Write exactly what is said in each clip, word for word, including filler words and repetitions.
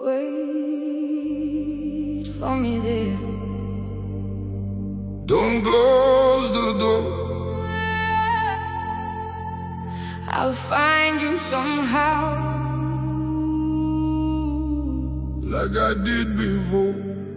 Wait for me there. Don't close the door. I'll find you somehow, like I did before.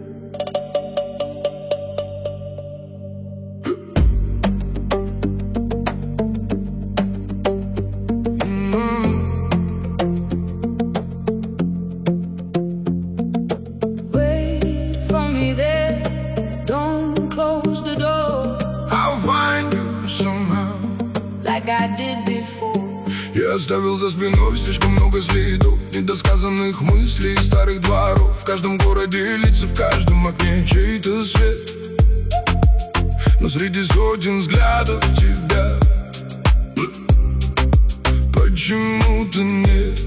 Like I did before. Я оставил за спиной слишком много следов, недосказанных мыслей старых дворов. В каждом городе лица, в каждом окне чей-то свет. Но среди сотен взглядов тебя почему-то нет.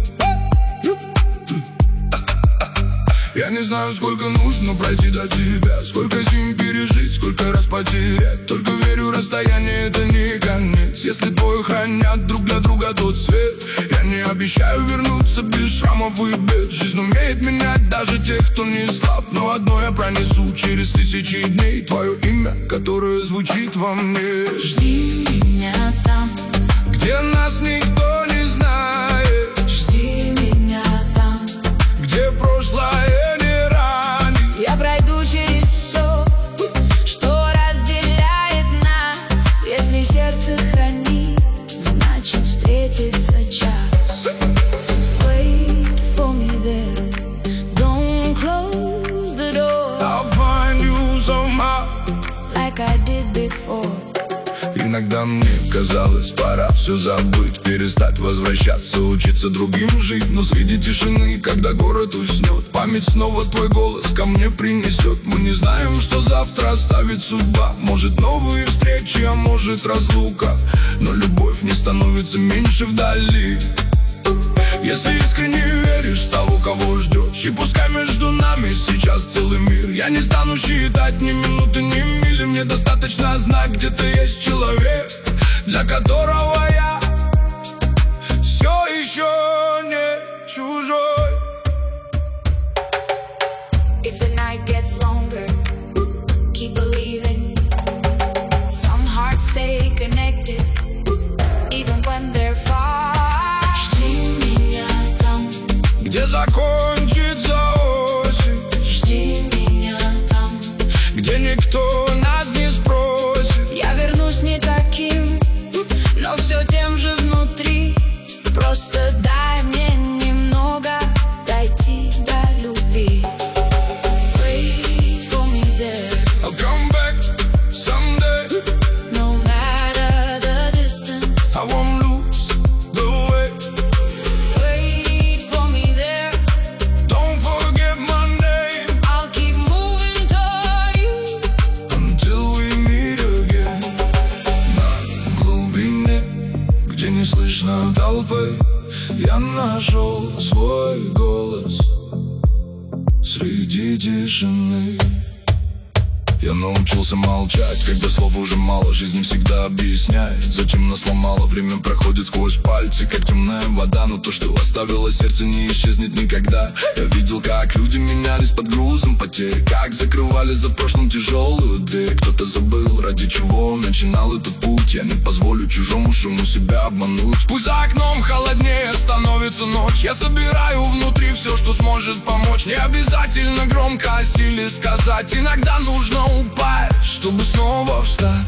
Я не знаю, сколько нужно пройти до тебя, сколько зим пережить, сколько раз потерять. Только верю, расстояние — это не конец. Если двое хранят друг для друга тот свет, я не обещаю вернуться без шрамов и бед. Жизнь умеет менять даже тех, кто не слаб. Но одно я пронесу через тысячи дней: твое имя, которое звучит во мне. Жди меня там, где нас никто не знает. Жди меня там, где прошлое не ранит. Я пройду через все, что разделяет нас. Если сердце хранит, значит встретится час. Wait for me there. Don't close the door. I'll find you somehow, like I did before. Иногда мне казалось, пора все забыть, перестать возвращаться, учиться другим жить. Но среди тишины, когда город уснет, память снова твой голос ко мне принесет. Мы не знаем, что завтра оставит судьба. Может, новые встречи, а может, разлука. Но любовь не становится меньше вдали, если искренне веришь в того, кого ждешь. И пускай между нами сейчас целый мир, я не стану считать ни минуты, ни мили. Мне достаточно знать, где-то есть человек, для которого я все еще не чужой. If the night gets longer, keep believing. Some hearts stay connected, even when they're far. Где закончится осень, жди меня там, где никто нас не спросит. Я вернусь не таким, но все тем же внутри. Просто дай мне немного дойти до любви. Wait for me there. I'll come back someday. No matter the distance, I won't lose the way. Wait for me there. Don't forget my name. I'll keep moving toward you until we meet again. На глубине, где не слышно толпы, я нашел свой голос среди тишины. Я научился молчать, когда слов уже мало. Жизнь не всегда объясняет, зачем нас сломало. Время проходит сквозь пальцы, как темная вода. Но то, что оставило сердце, не исчезнет никогда. Я видел, как люди менялись под грузом потерь, как закрывали за прошлым тяжелую дверь. Кто-то забыл, ради чего начинал этот путь. Я не позволю чужому шуму себя обмануть. Пусть за окном холоднее становится ночь, я собираю внутри все, что сможет помочь. Не обязательно громко о силе сказать, иногда нужно упасть, чтобы снова встать.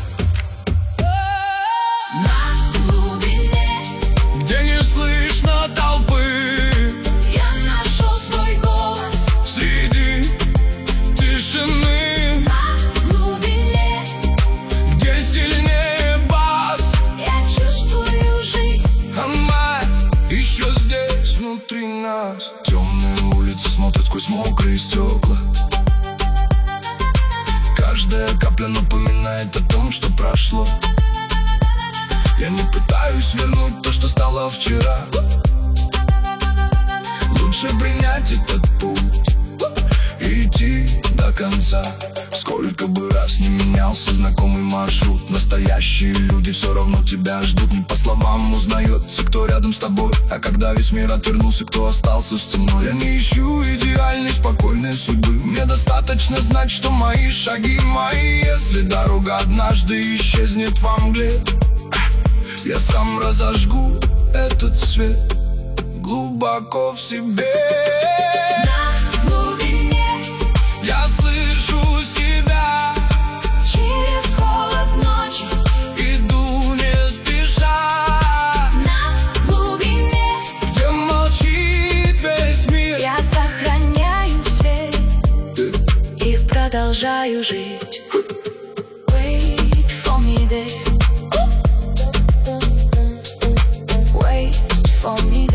на глубине, где не слышно толпы, я нашел свой голос среди тишины. на глубине, где сильнее бас, я чувствую жизнь. она еще здесь внутри нас. Темные улицы смотрят сквозь мокрые стекла. Каждая капля напоминает о том, что прошло. Я не пытаюсь вернуть то, что стало вчера. Лучше принять этот путь и идти до конца. Сколько бы раз не менялся знакомый маршрут, настоящие люди все равно тебя ждут. Не по словам узнается, кто рядом с тобой, а когда весь мир отвернулся, кто остался со мной. Я не ищу идеальной, спокойной судьбы, мне достаточно знать, что мои шаги мои. Если дорога однажды исчезнет во мгле, я сам разожгу этот свет глубоко в себе. На глубине я слышу себя, через холод ночи иду не спеша. На глубине, где молчит весь мир, я сохраняю свет и продолжаю жить. Wait for me there. Wait for me